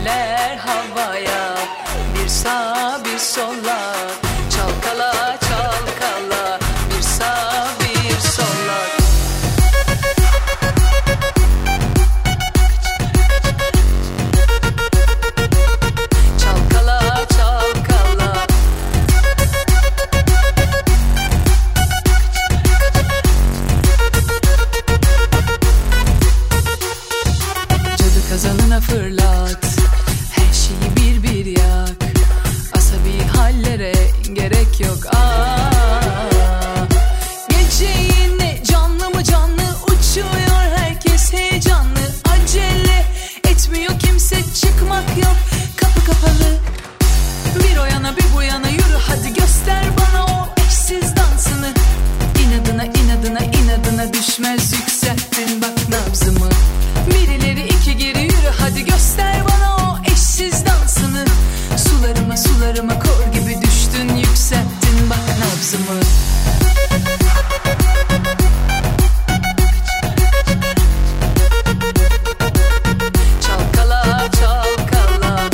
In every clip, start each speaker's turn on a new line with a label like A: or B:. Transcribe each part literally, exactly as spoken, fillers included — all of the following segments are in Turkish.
A: eller havaya, bir sağ bir sola, çalkala çalkala, bir sağ bir sola. Çalkala çalkala. Cadı kazanına fırlat, her şeyi bir bir yak, asabi hallere gerek yok. Aa, gece yine canlı mı canlı uçuyor herkes heyecanlı, acele etmiyor kimse, çıkmak yok, kapı kapalı. Bir o yana bir bu yana yürü hadi, göster bana o eşsiz dansını. İnadına inadına inadına düşmez, yükselttin bak nabzımı. Birileri iki geri yürü hadi, göster bana o eşsiz dansını. Sularıma sularıma kor gibi düştün, yükselttin bak nabzımı. Çalkala çalkala.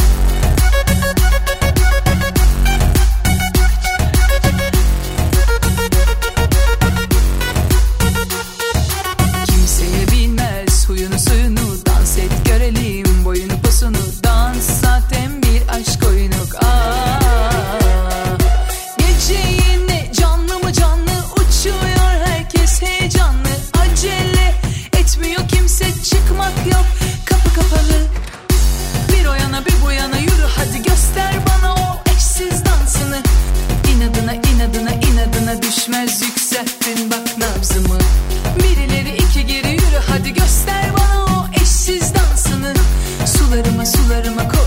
A: Kimseye bilmez huyunu suyunu, dans et görelim boyunu posunu. Dans zaten bir aşk oyunu. Aa, gece yine canlı mı canlı uçuyor herkes heyecanlı, acele etmiyor kimse, çıkmak yok, kapı kapalı. Bir o yana bir bu yana yürü hadi, göster bana o eşsiz dansını. İnadına inadına inadına düşmez, yükselttin bak nabzımı. Birileri iki geri yürü hadi, göster bana o eşsiz dansını. Sularıma sularıma koy